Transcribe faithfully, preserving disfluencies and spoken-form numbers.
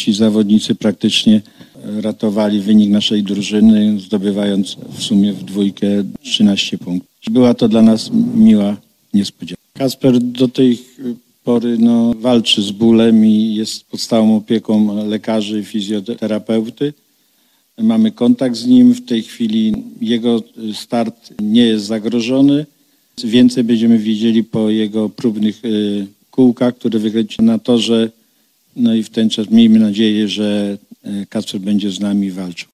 Ci zawodnicy praktycznie ratowali wynik naszej drużyny, zdobywając w sumie w dwójkę trzynaście punktów. Była to dla nas miła niespodzianka. Kacper do tej pory no, walczy z bólem i jest pod stałą opieką lekarzy i fizjoterapeuty. Mamy kontakt z nim. W tej chwili jego start nie jest zagrożony. Więcej będziemy wiedzieli po jego próbnych kółkach, które wykręci na torze. No i w ten czas miejmy nadzieję, że Kacper będzie z nami walczył.